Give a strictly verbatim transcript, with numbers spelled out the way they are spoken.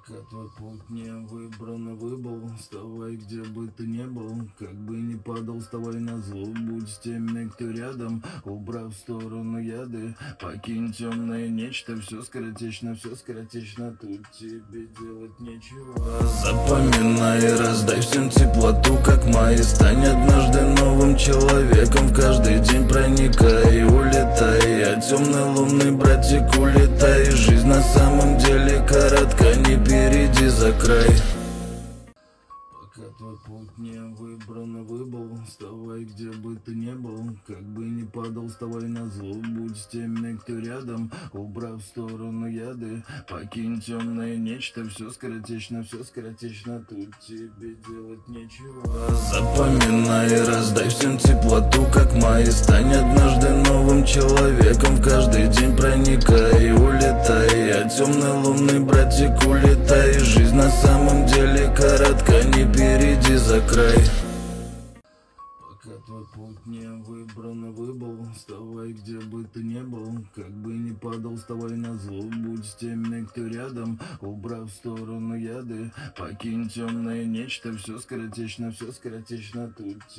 Пока твой путь не выбран и выбыл, вставай, где бы ты не был, как бы ни падал, вставай на зло, будь с теми, кто рядом, убрав в сторону яды, покинь темное нечто, все скоротечно, все скоротечно, тут тебе делать нечего. Запоминай, раздай всем теплоту, как май, стань однажды новым человеком, в каждый день проникай, улетай, а темный лунный братик улетай, жизнь на самом деле коротка, не перейди за край. Пока твой путь не выбран и выбыл, вставай, где бы ты не был, как бы ни падал, вставай на зло, будь с теми, кто рядом, убрав в сторону яды, покинь темное нечто, все скоротечно, все скоротечно, тут тебе делать нечего. Запоминай, раздай всем теплоту, как май, стань однажды новым человеком, в каждый день проникай, улетай, а темный лунный братик улетай, жизнь на самом деле коротка, не перейди за край. Пока твой путь не выбран и выбыл, вставай, где бы ты не был, как бы ни падал, вставай на зло, будь с теми, кто рядом, убрав в сторону яды, покинь темное нечто, все скоротечно, все скоротечно, тут